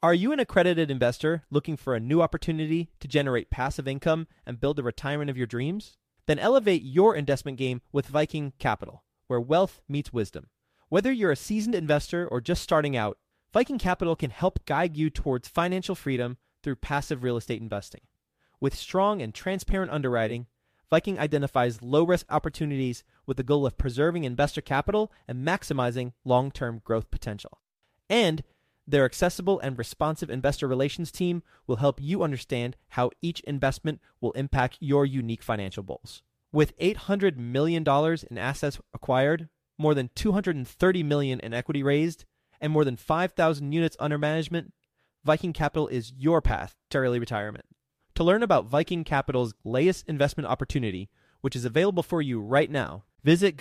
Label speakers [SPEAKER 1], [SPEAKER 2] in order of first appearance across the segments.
[SPEAKER 1] Are you an accredited investor looking for a new opportunity to generate passive income and build the retirement of your dreams? Then elevate your investment game with Viking Capital, where wealth meets wisdom. Whether you're a seasoned investor or just starting out, Viking Capital can help guide you towards financial freedom through passive real estate investing. With strong and transparent underwriting, Viking identifies low-risk opportunities with the goal of preserving investor capital and maximizing long-term growth potential. And their accessible and responsive investor relations team will help you understand how each investment will impact your unique financial goals. With $800 million in assets acquired, more than $230 million in equity raised, and more than 5,000 units under management, Viking Capital is your path to early retirement. To learn about Viking Capital's latest investment opportunity, which is available for you right now, visit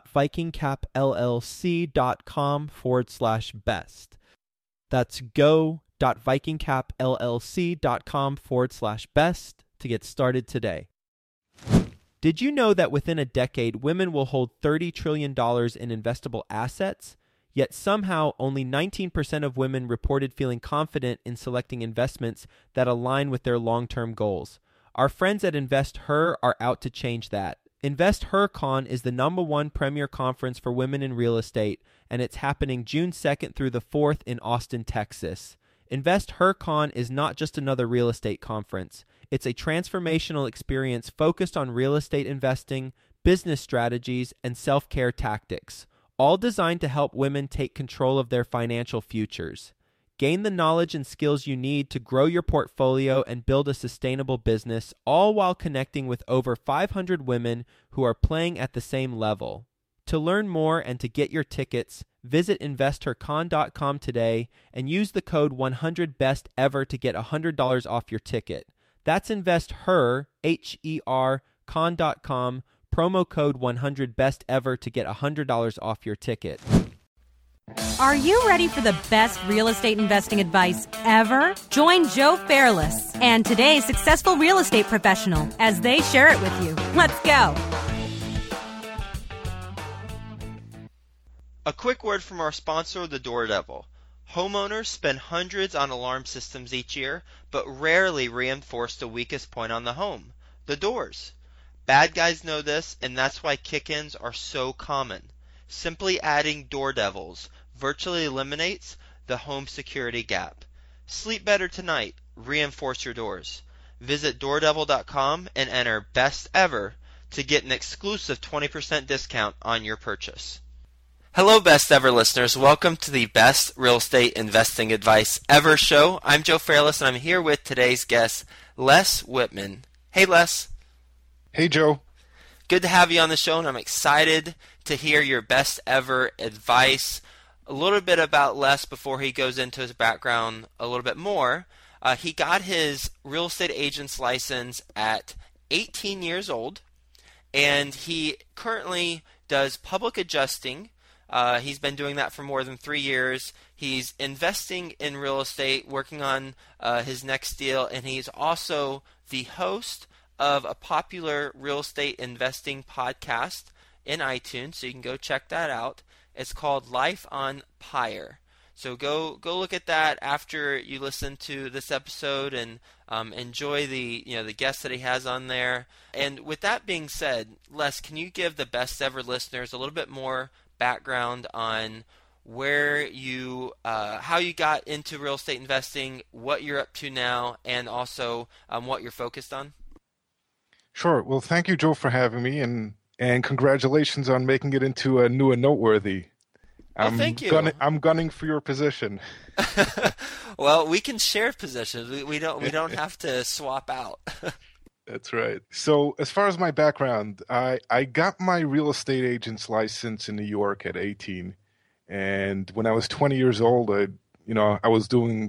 [SPEAKER 1] go.vikingcapllc.com/best. That's go.vikingcapllc.com/best to get started today. Did you know that within a decade, women will hold $30 trillion in investable assets? Yet somehow only 19% of women reported feeling confident in selecting investments that align with their long-term goals. Our friends at InvestHer are out to change that. InvestHerCon is the #1 premier conference for women in real estate, and it's happening June 2nd through the 4th in Austin, Texas. InvestHerCon is not just another real estate conference. It's a transformational experience focused on real estate investing, business strategies, and self-care tactics, all designed to help women take control of their financial futures. Gain the knowledge and skills you need to grow your portfolio and build a sustainable business, all while connecting with over 500 women who are playing at the same level. To learn more and to get your tickets, visit InvestHerCon.com today and use the code 100BESTEVER to get $100 off your ticket. That's InvestHer, H-E-R, con.com, promo code 100BESTEVER to get $100 off your ticket.
[SPEAKER 2] Are you ready for the best real estate investing advice ever? Join Joe Fairless and today's successful real estate professional as they share it with you. Let's go.
[SPEAKER 3] A quick word from our sponsor, the Door Devil. Homeowners spend hundreds on alarm systems each year, but rarely reinforce the weakest point on the home, the doors. Bad guys know this, and that's why kick-ins are so common. Simply adding Door Devils virtually eliminates the home security gap. Sleep better tonight. Reinforce your doors. Visit doordevil.com and enter Best Ever to get an exclusive 20% discount on your purchase. Hello, Best Ever listeners. Welcome to the Best Real Estate Investing Advice Ever show. I'm Joe Fairless, and I'm here with today's guest, Les Whitman. Hey, Les.
[SPEAKER 4] Hey, Joe.
[SPEAKER 3] Good to have you on the show, and I'm excited to hear your best ever advice. A little bit about Les before he goes into his background a little bit more. He got his real estate agent's license at 18 years old, and he currently does public adjusting. He's been doing that for more than 3 years. He's investing in real estate, working on his next deal, and he's also the host of a popular real estate investing podcast in iTunes, so you can go check that out. It's called Life on Pyre. So go look at that after you listen to this episode and enjoy the guests that he has on there. And with that being said, Les, can you give the best ever listeners a little bit more background on where you how you got into real estate investing, what you're up to now, and also what you're focused on?
[SPEAKER 4] Sure. Well, thank you, Joe, for having me, and congratulations on making it into a new and noteworthy.
[SPEAKER 3] Thank you.
[SPEAKER 4] I'm gunning for your position.
[SPEAKER 3] Well, we can share positions. We don't have to swap out.
[SPEAKER 4] That's right. So as far as my background, I got my real estate agent's license in New York at 18. And when I was 20 years old, I was doing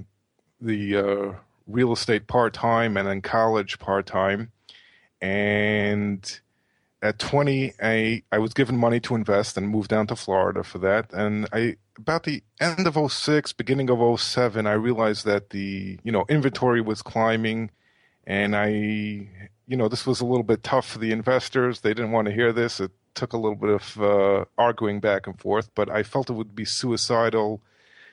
[SPEAKER 4] the real estate part-time and then college part-time. And at 20, I was given money to invest and moved down to Florida for that. And about the end of 06, beginning of 07, I realized that the inventory was climbing, and this was a little bit tough for the investors. They didn't want to hear this. It took a little bit of arguing back and forth, but I felt it would be suicidal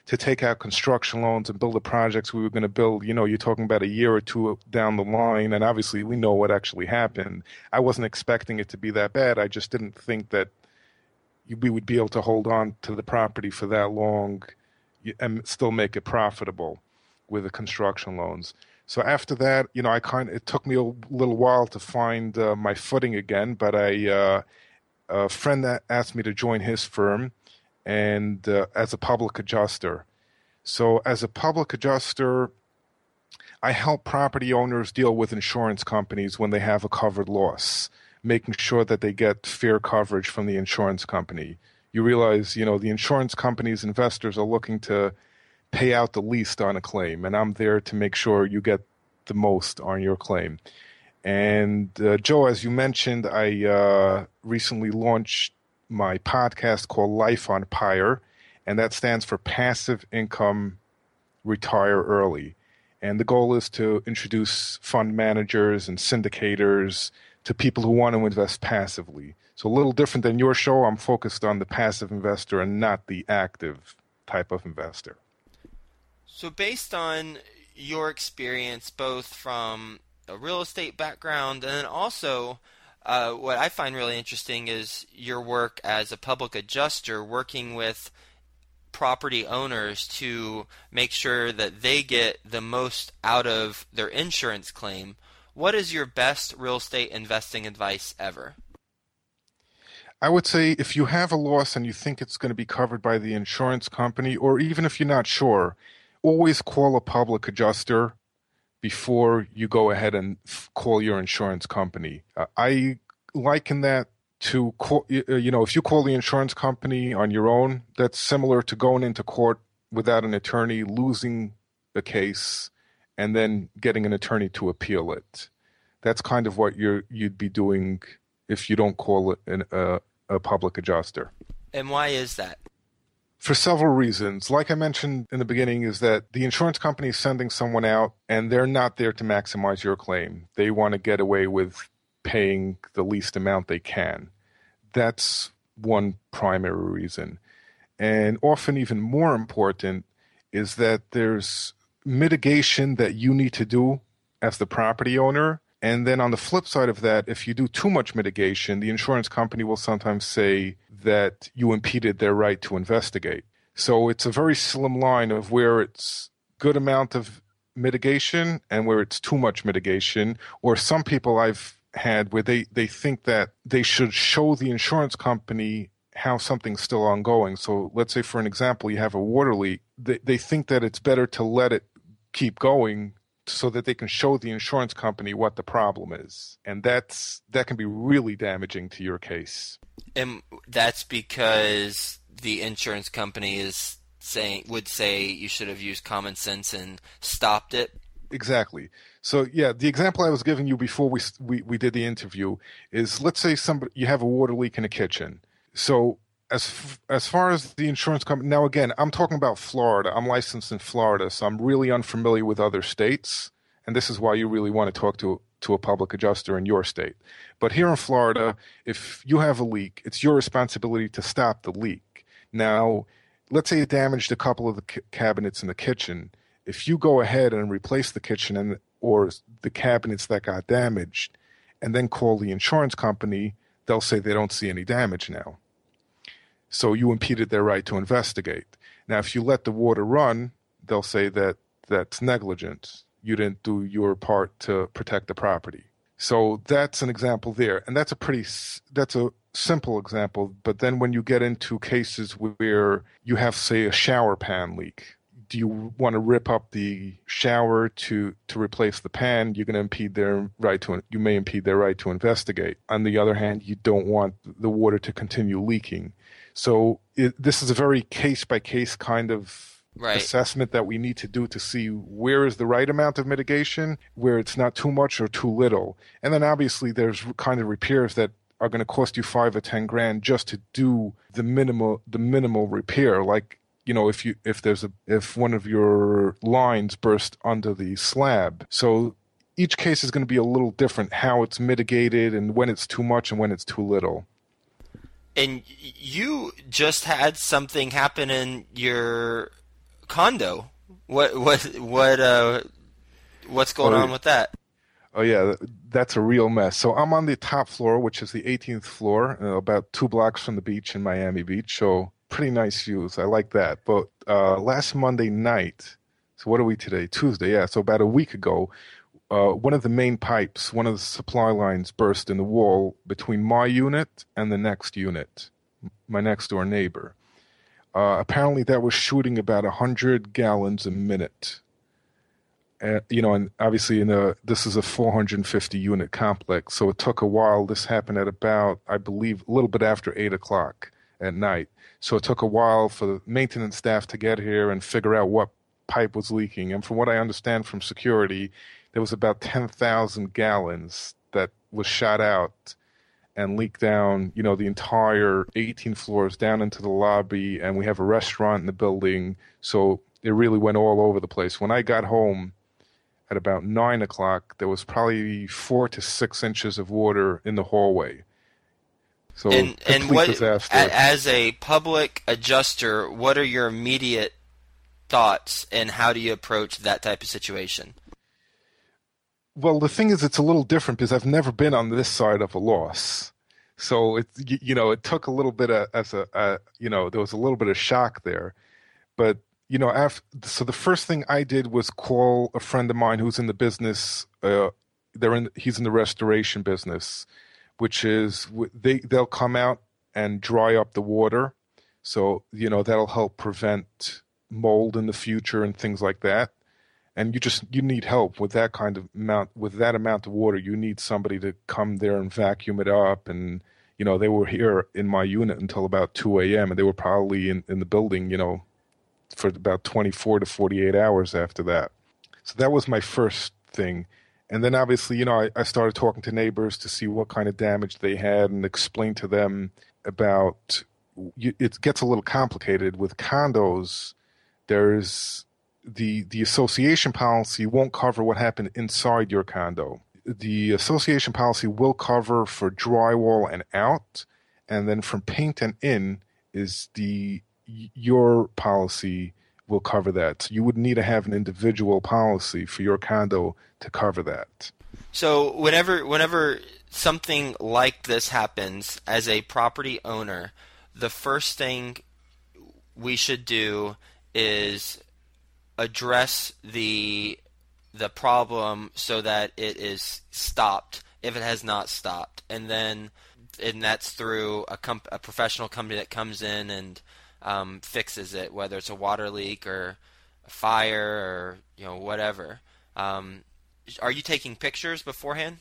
[SPEAKER 4] to take out construction loans and build the projects we were going to build. You're talking about a year or two down the line, and obviously we know what actually happened. I wasn't expecting it to be that bad. I just didn't think that we would be able to hold on to the property for that long and still make it profitable with the construction loans. So after that, it took me a little while to find my footing again, but a friend that asked me to join his firm and as a public adjuster. So as a public adjuster, I help property owners deal with insurance companies when they have a covered loss, making sure that they get fair coverage from the insurance company. You realize, the insurance companies, investors are looking to pay out the least on a claim, and I'm there to make sure you get the most on your claim. And Joe, as you mentioned, I recently launched my podcast called Life on PIRE, and that stands for Passive Income Retire Early. And the goal is to introduce fund managers and syndicators to people who want to invest passively. So a little different than your show. I'm focused on the passive investor and not the active type of investor.
[SPEAKER 3] So based on your experience, both from a real estate background and then also what I find really interesting is your work as a public adjuster, working with property owners to make sure that they get the most out of their insurance claim. What is your best real estate investing advice ever?
[SPEAKER 4] I would say if you have a loss and you think it's going to be covered by the insurance company, or even if you're not sure, always call a public adjuster before you go ahead and call your insurance company. I liken that to, if you call the insurance company on your own, that's similar to going into court without an attorney, losing the case, and then getting an attorney to appeal it. That's kind of what you'd be doing if you don't call it a public adjuster.
[SPEAKER 3] And why is that?
[SPEAKER 4] For several reasons. Like I mentioned in the beginning, is that the insurance company is sending someone out and they're not there to maximize your claim. They want to get away with paying the least amount they can. That's one primary reason. And often even more important is that there's mitigation that you need to do as the property owner. And then on the flip side of that, if you do too much mitigation, the insurance company will sometimes say that you impeded their right to investigate. So it's a very slim line of where it's good amount of mitigation and where it's too much mitigation. Or some people I've had where they think that they should show the insurance company how something's still ongoing. So let's say, for an example, you have a water leak. They think that it's better to let it keep going so that they can show the insurance company what the problem is. And that can be really damaging to your case.
[SPEAKER 3] And that's because the insurance company would say you should have used common sense and stopped it?
[SPEAKER 4] Exactly. So yeah, the example I was giving you before we did the interview is, let's say you have a water leak in a kitchen. So as far as the insurance company, now again, I'm talking about Florida. I'm licensed in Florida, so I'm really unfamiliar with other states, and this is why you really want to talk to a public adjuster in your state. But here in Florida, if you have a leak, it's your responsibility to stop the leak. Now, let's say you damaged a couple of the cabinets in the kitchen. If you go ahead and replace the kitchen or the cabinets that got damaged and then call the insurance company, they'll say they don't see any damage now. So you impeded their right to investigate. Now, if you let the water run, they'll say that that's negligence. You didn't do your part to protect the property. So that's an example there. And that's a simple example. But then when you get into cases where you have, say, a shower pan leak, do you want to rip up the shower to replace the pan? You're going to impede their right you may impede their right to investigate. On the other hand, you don't want the water to continue leaking. So this is a very case-by-case kind of assessment that we need to do to see where is the right amount of mitigation, where it's not too much or too little. And then obviously there's kind of repairs that are going to cost you $5 or $10,000 just to do the minimal repair. Like, if one of your lines burst under the slab. So each case is going to be a little different, how it's mitigated and when it's too much and when it's too little.
[SPEAKER 3] And you just had something happen in your condo. What's going on with that?
[SPEAKER 4] Oh yeah, that's a real mess. So I'm on the top floor, which is the 18th floor, about 2 blocks from the beach in Miami Beach. So pretty nice views. I like that. But last Monday night, so what are we today? Tuesday, yeah. So about a week ago, one of the main pipes, one of the supply lines burst in the wall between my unit and the next unit, my next door neighbor. Apparently that was shooting about 100 gallons a minute. And obviously this is a 450 unit complex, so it took a while. This happened at about, I believe, a little bit after 8 o'clock at night. So it took a while for the maintenance staff to get here and figure out what pipe was leaking. And from what I understand from security, there was about 10,000 gallons that was shot out and leaked down, the entire 18 floors down into the lobby. And we have a restaurant in the building, so it really went all over the place. When I got home at about 9 o'clock, there was probably 4 to 6 inches of water in the hallway. So
[SPEAKER 3] and what,
[SPEAKER 4] disaster.
[SPEAKER 3] As a public adjuster, what are your immediate thoughts, and how do you approach that type of situation?
[SPEAKER 4] Well, the thing is, it's a little different because I've never been on this side of a loss. So it took a little bit of there was a little bit of shock there, but so the first thing I did was call a friend of mine who's in the business. He's in the restoration business, which is they'll come out and dry up the water, so that'll help prevent mold in the future and things like that. And you need help with that kind of amount. With that amount of water, you need somebody to come there and vacuum it up. And they were here in my unit until about 2 a.m. and they were probably in the building, for about 24 to 48 hours after that. So that was my first thing. And then obviously, I started talking to neighbors to see what kind of damage they had and explain to them about, it gets a little complicated with condos. There's the association policy won't cover what happened inside your condo. The association policy will cover for drywall and out, and then from paint and in is your policy will cover that. So you would need to have an individual policy for your condo to cover that.
[SPEAKER 3] So whenever something like this happens, as a property owner, the first thing we should do is address the problem so that it is stopped if it has not stopped, and that's through a professional company that comes in and fixes it, whether it's a water leak or a fire or whatever. Are you taking pictures beforehand?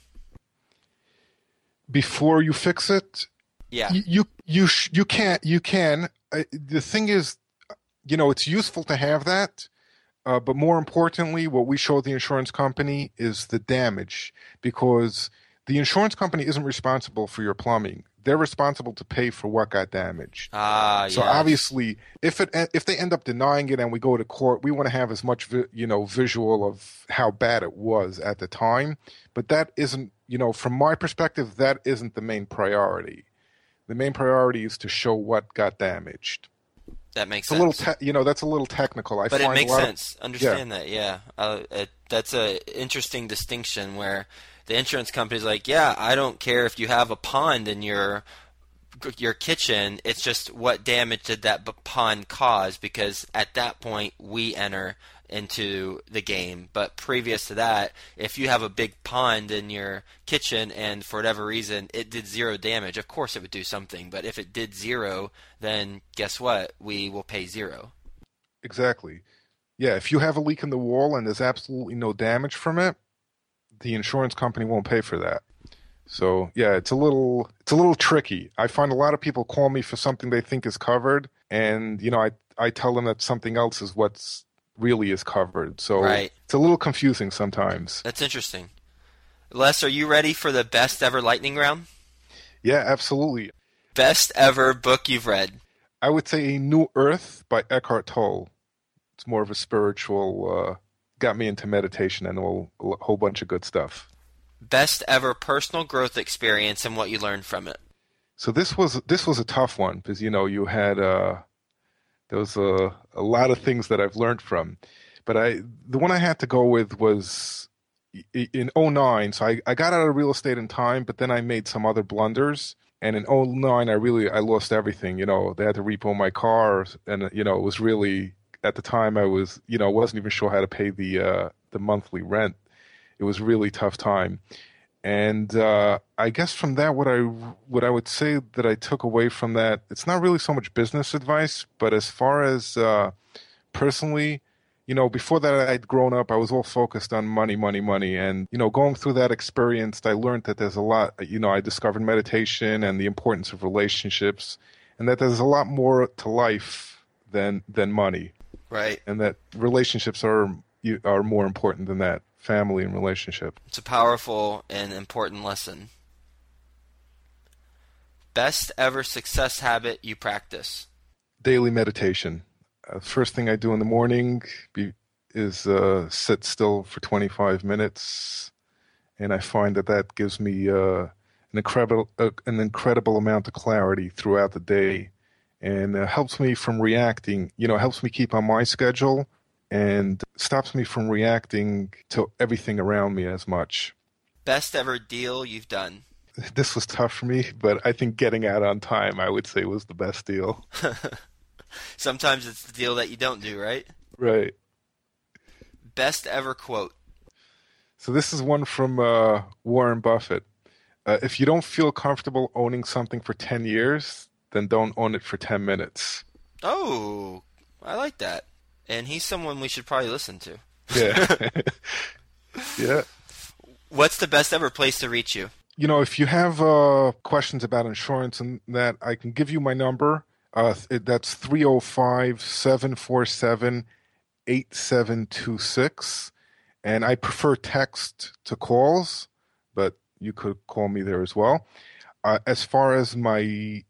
[SPEAKER 3] Before
[SPEAKER 4] you fix it?
[SPEAKER 3] Yeah.
[SPEAKER 4] You can. The thing is, it's useful to have that. But more importantly, what we show the insurance company is the damage, because the insurance company isn't responsible for your plumbing. They're responsible to pay for what got damaged. So obviously, if they end up denying it and we go to court, we want to have as much visual of how bad it was at the time. But that isn't, from my perspective, that isn't the main priority. The main priority is to show what got damaged.
[SPEAKER 3] That makes
[SPEAKER 4] sense.
[SPEAKER 3] Sense.
[SPEAKER 4] That's a little technical.
[SPEAKER 3] But it makes sense. Understand that, yeah. That's an interesting distinction where the insurance company's like, yeah, I don't care if you have a pond in your kitchen. It's just what damage did that pond cause, because at that point we enter into the game. But previous to that, if you have a big pond in your kitchen and for whatever reason it did 0 damage, of course it would do something. But if it did 0, then guess what? We will pay 0.
[SPEAKER 4] Exactly. Yeah, if you have a leak in the wall and there's absolutely no damage from it, the insurance company won't pay for that. So yeah, it's a little tricky. I find a lot of people call me for something they think is covered, and I tell them that something else is what's really is covered. So
[SPEAKER 3] right.
[SPEAKER 4] It's a little confusing sometimes.
[SPEAKER 3] That's interesting. Les, are you ready for the best ever lightning round?
[SPEAKER 4] Yeah, absolutely.
[SPEAKER 3] Best ever book you've read?
[SPEAKER 4] I would say A New Earth by Eckhart Tolle. It's more of a spiritual, got me into meditation and a whole bunch of good stuff.
[SPEAKER 3] Best ever personal growth experience and what you learned from it?
[SPEAKER 4] So this was a tough one because you had There was a lot of things that I've learned from. But the one I had to go with was in 2009. So I got out of real estate in time, but then I made some other blunders. And in 2009, I lost everything. They had to repo my car. And, it was really, at the time I was, wasn't even sure how to pay the monthly rent. It was a really tough time. And I guess from that, what I would say that I took away from that, it's not really so much business advice, but as far as personally, before that I'd grown up, I was all focused on money. And, going through that experience, I learned that there's a lot, I discovered meditation and the importance of relationships, and that there's a lot more to life than money.
[SPEAKER 3] Right.
[SPEAKER 4] And that relationships are more important than that. Family and relationship.
[SPEAKER 3] It's a powerful and important lesson. Best ever success habit you practice?
[SPEAKER 4] Daily meditation. First thing I do in the morning is sit still for 25 minutes, and I find that gives me an incredible amount of clarity throughout the day, and helps me from reacting. Helps me keep on my schedule, and stops me from reacting to everything around me as much.
[SPEAKER 3] Best ever deal you've done?
[SPEAKER 4] This was tough for me, but I think getting out on time, I would say, was the best deal.
[SPEAKER 3] Sometimes it's the deal that you don't do, right?
[SPEAKER 4] Right.
[SPEAKER 3] Best ever quote?
[SPEAKER 4] So this is one from Warren Buffett. If you don't feel comfortable owning something for 10 years, then don't own it for 10 minutes.
[SPEAKER 3] Oh, I like that. And he's someone we should probably listen to.
[SPEAKER 4] Yeah. Yeah.
[SPEAKER 3] What's the best ever place to reach you?
[SPEAKER 4] If you have questions about insurance and that, I can give you my number. That's 305-747-8726. And I prefer text to calls, but you could call me there as well. As far as the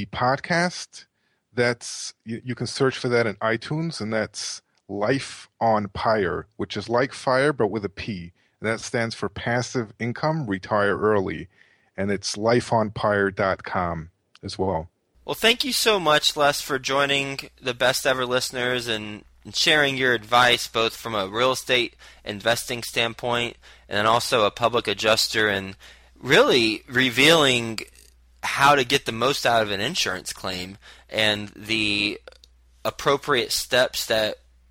[SPEAKER 4] podcast, that's you can search for that in iTunes, and that's Life on Pyre, which is like fire but with a P. And that stands for Passive Income Retire Early, and it's lifeonpyre.com as well.
[SPEAKER 3] Well, thank you so much, Les, for joining the Best Ever listeners and sharing your advice, both from a real estate investing standpoint and then also a public adjuster, and really revealing how to get the most out of an insurance claim and the appropriate steps that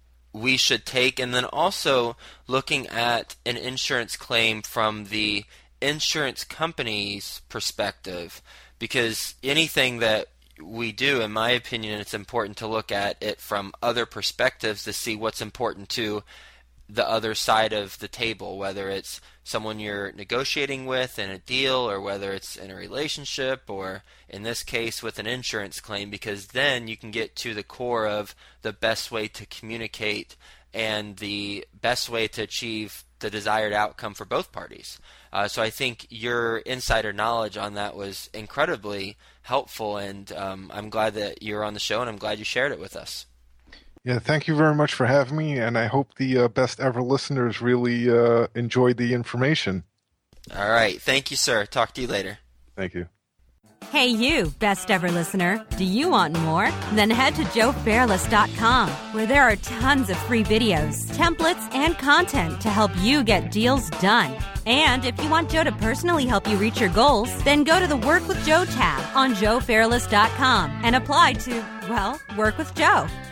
[SPEAKER 3] we should take, and then also looking at an insurance claim from the insurance company's perspective, because anything that we do, in my opinion, it's important to look at it from other perspectives to see what's important to the other side of the table, whether it's someone you're negotiating with in a deal, or whether it's in a relationship, or in this case with an insurance claim, because then you can get to the core of the best way to communicate and the best way to achieve the desired outcome for both parties. So I think your insider knowledge on that was incredibly helpful, and I'm glad that you're on the show, and I'm glad you shared it with us.
[SPEAKER 4] Yeah, thank you very much for having me, and I hope the Best Ever listeners really enjoyed the information.
[SPEAKER 3] All right. Thank you, sir. Talk to you later.
[SPEAKER 4] Thank you.
[SPEAKER 2] Hey, you, Best Ever listener. Do you want more? Then head to joefairless.com, where there are tons of free videos, templates, and content to help you get deals done. And if you want Joe to personally help you reach your goals, then go to the Work with Joe tab on joefairless.com and apply to, well, work with Joe.